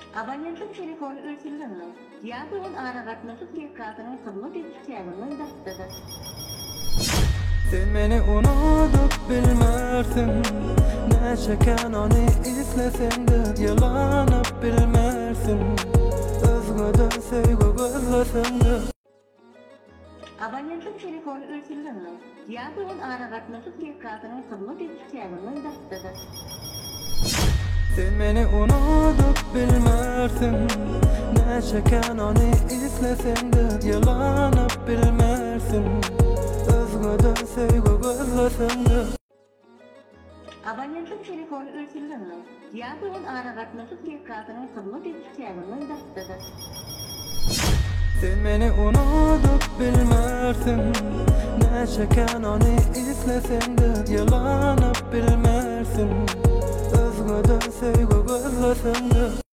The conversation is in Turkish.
Abonentlik telefonu ölçülünü, diýagyn aragatnasyk bir kasynyň hyzmat etýäniň daşdydy. Sen meni unutup bilmersin, näçeken ony islesem de ýalanyp bilmersin. Özgöden söýgü gözlesem de. Abonentlik telefonu ölçülünü, diýagyn aragatnasyk bir kasynyň hyzmat etýäniň daşdydy. Sen meni unutup bilmersin, näçeken ony islesem de ýalanyp bilmersin. Özgöden söýgü gözlesem de. Abonentlik telefonu ölçülünü, diýagyn aragatnasyk bir kasynyň hyzmat etýäniň daşdydy. Sen meni unutup bilmersin, näçeken ony islesem de ýalanyp bilmersin. Özgöden söýgü gözlesem de.